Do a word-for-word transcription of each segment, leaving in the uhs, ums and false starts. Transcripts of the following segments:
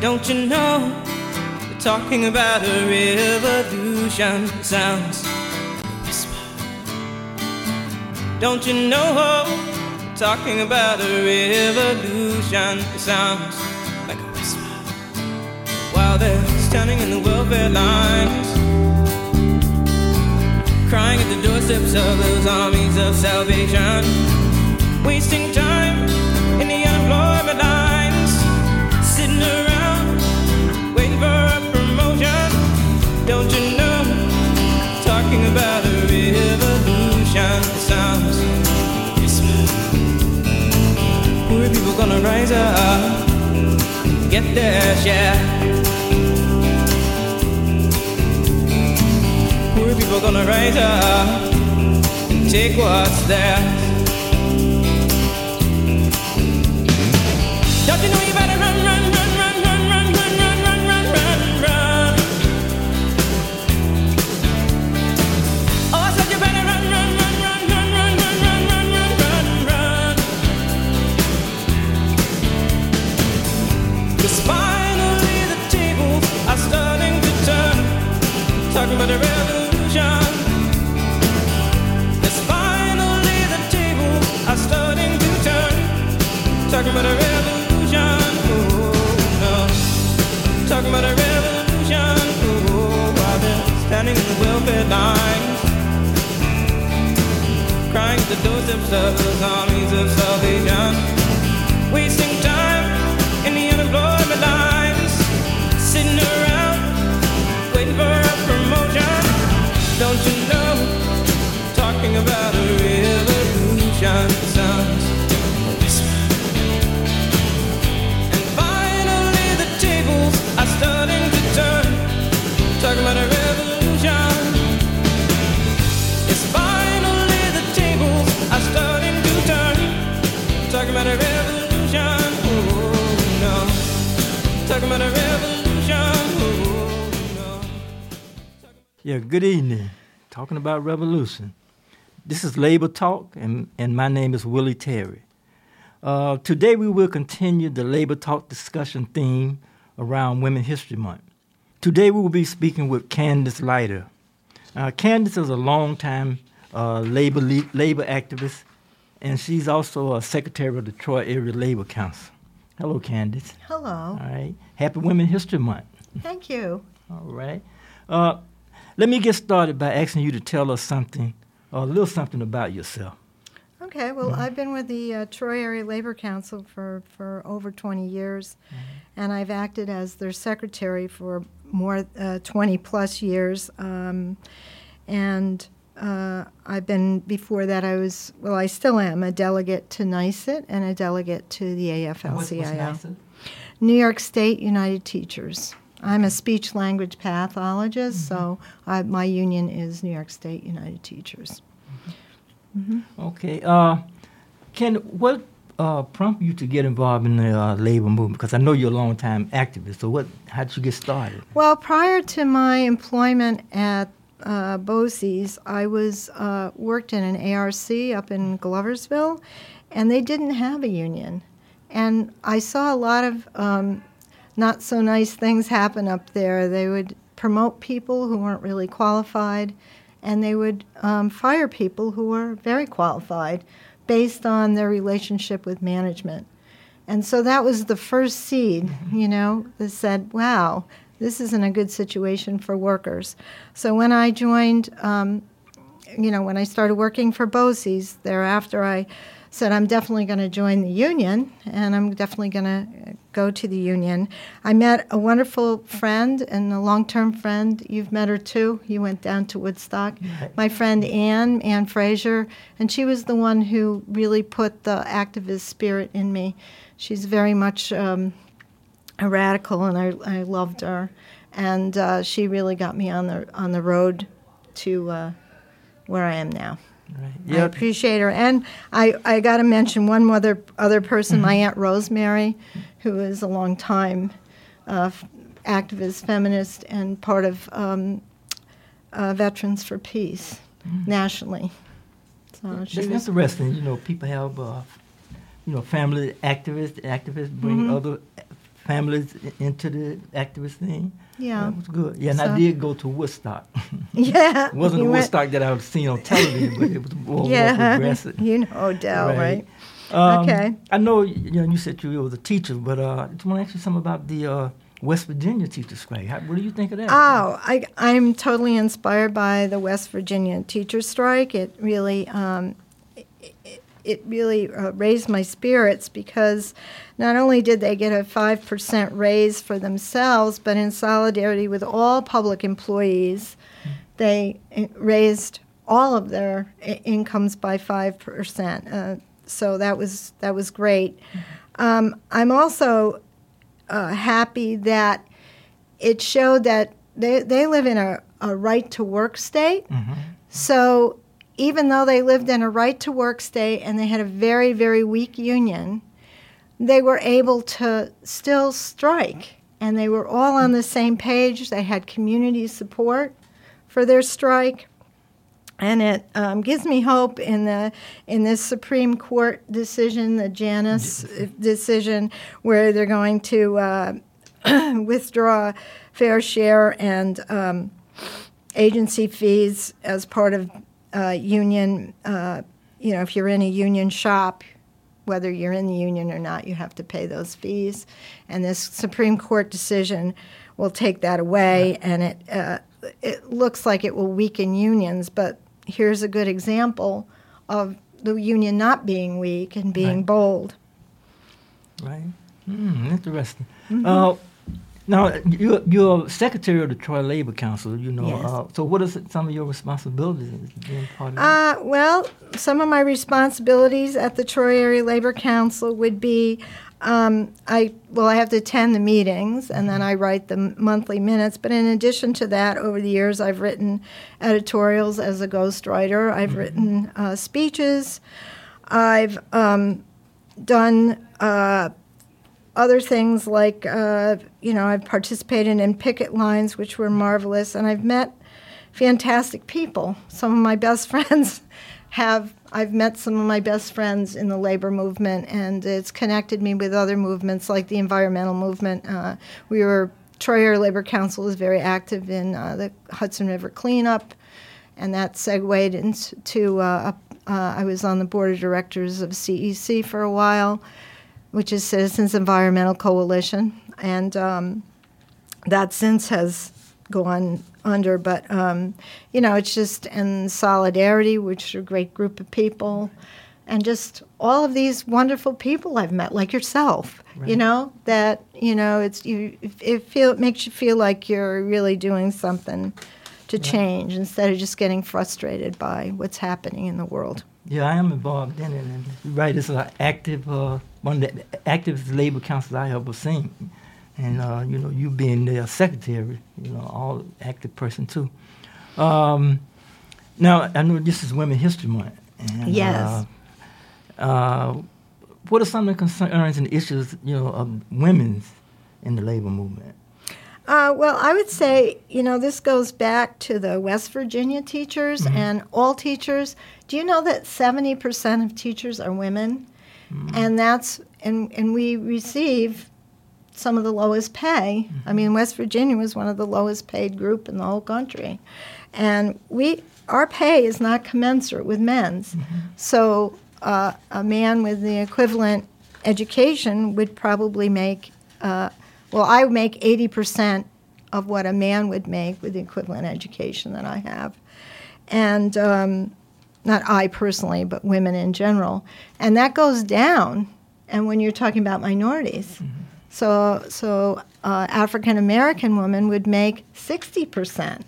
Don't you know they're talking about a revolution? It sounds like a whisper. Don't you know they're talking about a revolution? It sounds like a whisper. While they're standing in the welfare lines, crying at the doorsteps of those armies of salvation, wasting time in the unemployment lines, sitting around waiting for a promotion. Don't you know, talking about a revolution sounds whisper. Poor people gonna rise up and get their share. Poor people gonna rise up and take what's theirs. Don't you know you better run, run, run, run, run, run, run, run, run, run, run, run. Oh, I said you better run, run, run, run, run, run, run, run, run, run, run, run. 'Cause finally the tables are starting to turn, talking about a revolution. 'Cause finally the tables are starting to turn, talking about a revolution. Talking about a revolution, oh, while they're standing in the welfare lines, crying at the doorsteps of those armies of salvation, wasting time in the unemployment lines, sitting around waiting for a promotion. Don't you know, talking about a revolution sounds a whisper. I'm starting to turn, talking about a revolution. It's finally the tables are starting to turn, talking about a revolution. Oh no, talking about a revolution. Oh no. Yeah, good evening. Talking about revolution. This is Labor Talk, and, and my name is Willie Terry. Uh, today we will continue the Labor Talk discussion theme around Women's History Month. Today we will be speaking with Candace Leiter. Uh, Candace is a longtime uh, labor le- labor activist, and she's also a secretary of the Troy Area Labor Council. Hello, Candace. Hello. All right. Happy Women's History Month. Thank you. All right. Uh, let me get started by asking you to tell us something, a little something about yourself. Okay, well, Mm-hmm. I've been with the uh, Troy Area Labor Council for, for over twenty years, mm-hmm. and I've acted as their secretary for more uh, twenty plus years. Um, and uh, I've been, before that, I was, well, I still am a delegate to NYSUT and a delegate to the A F L C I O. What's, what's New York State United Teachers. I'm a speech language pathologist, mm-hmm. so I, my union is New York State United Teachers. Mm-hmm. Okay. Uh, Ken, what uh, prompted you to get involved in the uh, labor movement? Because I know you're a long-time activist. So what? How did you get started? Well, prior to my employment at uh, BOCES, I was uh, worked in an A R C up in Gloversville, and they didn't have a union. And I saw a lot of um, not so nice things happen up there. They would promote people who weren't really qualified, and they would um, fire people who were very qualified based on their relationship with management. And so that was the first seed, you know, that said, wow, this isn't a good situation for workers. So when I joined, um, you know, when I started working for BOCES, thereafter I said, I'm definitely going to join the union, and I'm definitely going to go to the union. I met a wonderful friend and a long-term friend. You've met her too. You went down to Woodstock. Right. My friend Ann, Ann Fraser, and she was the one who really put the activist spirit in me. She's very much um, a radical, and I, I loved her. And uh, she really got me on the on the road to uh, where I am now. Right. I Yep. appreciate her. And I, I got to mention one other, other person, Mm-hmm. my Aunt Rosemary, who is a long-time uh, f- activist, feminist, and part of um, uh, Veterans for Peace Mm-hmm. nationally. So she That's was, interesting. You know, people have, uh, you know, family activists, activists bring Mhm. other families i- into the activist thing. Yeah. That was good. Yeah, and I So- did go to Woodstock. Yeah. It wasn't you the went- Woodstock that I've seen on television, but it was more, more Yeah. progressive. You know Odell, right? Um, Okay. I know you, know, you said you were a teacher, but uh, I just want to ask you something about the uh, West Virginia teacher strike. How, what do you think of that? Oh, I, I'm totally inspired by the West Virginia teacher strike. It really, um, it, it really uh, raised my spirits because not only did they get a five percent raise for themselves, but in solidarity with all public employees, they uh, raised all of their I- incomes by five percent. Uh, so that was that was great. Um, I'm also uh, happy that it showed that they, they live in a, a right-to-work state. Mhm. So even though they lived in a right-to-work state and they had a very, very weak union, they were able to still strike. And they were all on the same page. They had community support for their strike. And it um, gives me hope in the in this Supreme Court decision, the Janus decision, where they're going to uh, withdraw fair share and um, agency fees as part of uh, union. Uh, you know, if you're in a union shop, whether you're in the union or not, you have to pay those fees. And this Supreme Court decision will take that away, and it uh, it looks like it will weaken unions, but here's a good example of the union not being weak and being Right. bold. Right. Hmm, interesting. Uh, now, you're, you're secretary of the Troy Labor Council, you know. Yes. Uh, so what are some of your responsibilities in being part of that? Uh, well, some of my responsibilities at the Troy Area Labor Council would be, um, I well, I have to attend the meetings, and then I write the m- monthly minutes. But in addition to that, over the years, I've written editorials as a ghostwriter. I've written uh, speeches. I've um, done uh, other things like, uh, you know, I've participated in picket lines, which were marvelous, and I've met fantastic people. Some of my best friends have, I've met some of my best friends in the labor movement, and it's connected me with other movements like the environmental movement. Uh, we were, Troy Area Labor Council was very active in uh, the Hudson River cleanup, and that segued into, uh, uh, I was on the board of directors of C E C for a while, which is Citizens Environmental Coalition, and um, that since has gone under, but um, you know, it's just in Solidarity, which are a great group of people, and just all of these wonderful people I've met, like yourself. Right. You know that you know it's you. It feel it makes you feel like you're really doing something to change instead of just getting frustrated by what's happening in the world. Yeah, I am involved in it. And you're right, it's an active, uh, one of the active labor councils I ever seen. And, uh, you know, you being their secretary, you know, all active person too. Um, now, I know this is Women's History Month. And, Yes. Uh, uh, what are some of the concerns and issues, you know, of women's in the labor movement? Uh, well, I would say, you know, this goes back to the West Virginia teachers Mm-hmm. and all teachers. Do you know that seventy percent of teachers are women? Mm-hmm. And that's, and, and we receive some of the lowest pay. Mm-hmm. I mean, West Virginia was one of the lowest paid group in the whole country. And we, our pay is not commensurate with men's. Mm-hmm. So uh, a man with the equivalent education would probably make, uh, well, I would make eighty percent of what a man would make with the equivalent education that I have. And um, not I personally, but women in general. And that goes down, and when you're talking about minorities. Mm-hmm. So, so uh, African-American women would make sixty percent.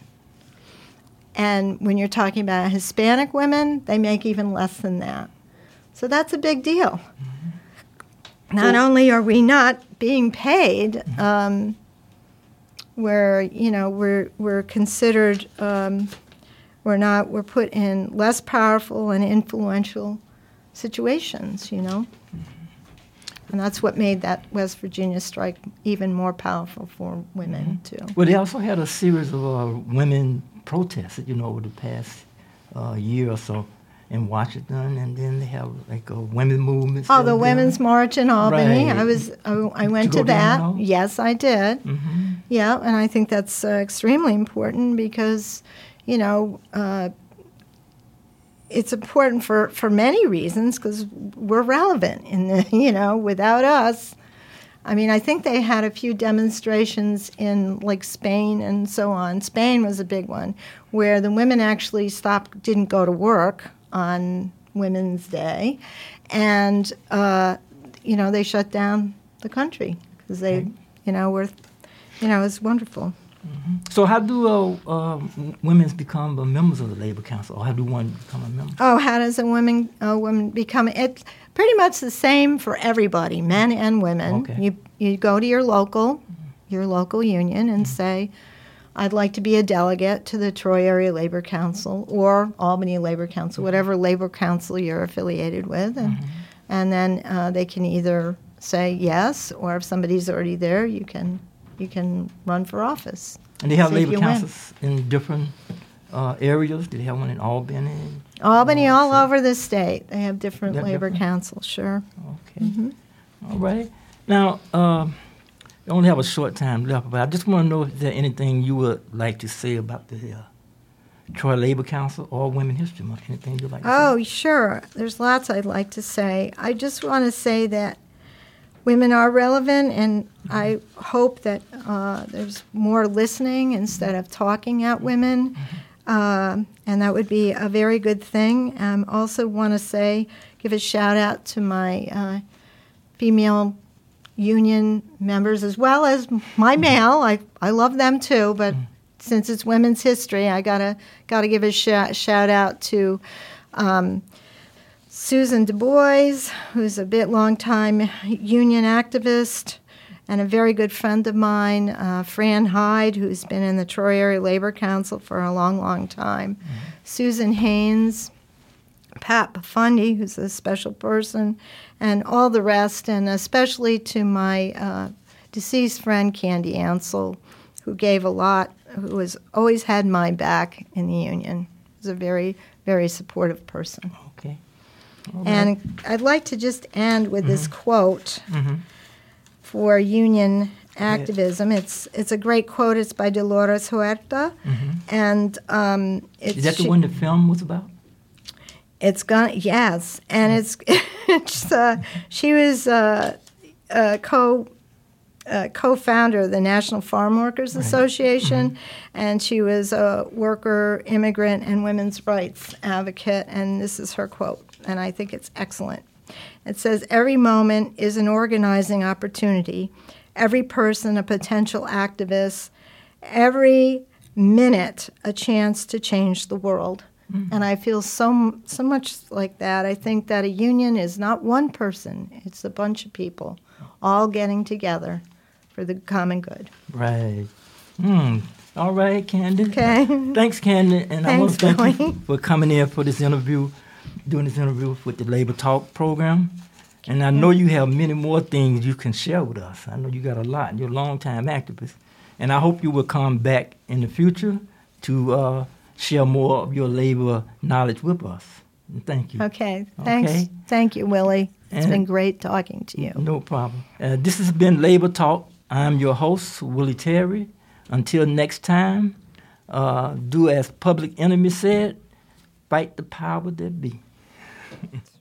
And when you're talking about Hispanic women, they make even less than that. So that's a big deal. Mm-hmm. Not So- only are we not being paid, um, we're, you know, we're, we're considered, um, we're not, we're put in less powerful and influential situations, you know. And that's what made that West Virginia strike even more powerful for women, too. Well, they also had a series of uh, women protests, you know, over the past uh, year or so. in Washington, and then they have like a women's movement. Oh, the Women's March in Albany. Right. I was I, I went Did you to go down that. at all? Yes, I did. Mm-hmm. Yeah, and I think that's uh, extremely important because, you know, uh, it's important for, for many reasons because we're relevant in the, you know, without us. I mean, I think they had a few demonstrations in like Spain and so on. Spain was a big one where the women actually stopped, didn't go to work on Women's Day, and uh, you know they shut down the country because they, Okay. you know, were, you know, it was wonderful. Mm-hmm. So how do uh, uh, women become uh, members of the Labor Council, or how do one become a member? Oh, how does a woman a woman become? It's pretty much the same for everybody, men and women. Okay. You you go to your local, your local union and say, I'd like to be a delegate to the Troy Area Labor Council or Albany Labor Council, whatever labor council you're affiliated with, and Mm-hmm. and then uh, they can either say yes, or if somebody's already there, you can you can run for office. And they have See if labor you win. councils in different uh, areas. Do they have one in Albany? Albany, Oh, all so- over the state, they have different They're labor different? councils. Sure. Okay. Mm-hmm. All right. Now, um, I only have a short time left, but I just want to know if there's anything you would like to say about the uh, Troy Labor Council or Women History Month. Anything you'd like to say? Oh, sure. There's lots I'd like to say. I just want to say that women are relevant, and I hope that uh, there's more listening instead of talking at women, um, and that would be a very good thing. I um, also want to say, give a shout out to my uh, female union members as well as my male. I, I love them too, but since it's Women's History, I gotta gotta give a sh- shout out to um, Susan Du Bois, who's a bit long time union activist and a very good friend of mine, uh, Fran Hyde, who's been in the Troy Area Labor Council for a long, long time, mm-hmm. Susan Haynes, Pat Pafundi, who's a special person, and all the rest, and especially to my uh, deceased friend, Candy Ansel, who gave a lot, who has always had my back in the union. He's a very, very supportive person. Okay. All right. And I'd like to just end with mm-hmm. this quote mm-hmm. for union activism. It's it's a great quote. It's by Dolores Huerta, mm-hmm. and um, it's is that the she, one the film was about? It's gonna yes, and it's it's uh, she was uh, uh, co uh, co-founder of the National Farm Workers Right. Association, mm-hmm. and she was a worker, immigrant, and women's rights advocate. And this is her quote, and I think it's excellent. It says, "Every moment is an organizing opportunity. Every person a potential activist. Every minute a chance to change the world." Mm-hmm. And I feel so so much like that. I think that a union is not one person. It's a bunch of people all getting together for the common good. Right. Hmm. All right, Candy. Okay. Thanks, Candy. And I want to Thanks, thank Billy. you for coming in for this interview, doing this interview with the Labor Talk program. And I know you have many more things you can share with us. I know you got a lot. You're a long-time activist. And I hope you will come back in the future to uh, share more of your labor knowledge with us. And thank you. Okay. Thanks. Okay. Thank you, Willie. It's And- been great talking to you. No problem. Uh, this has been Labor Talk. I'm your host, Willie Terry. Until next time, uh, do as Public Enemy said, fight the power that be.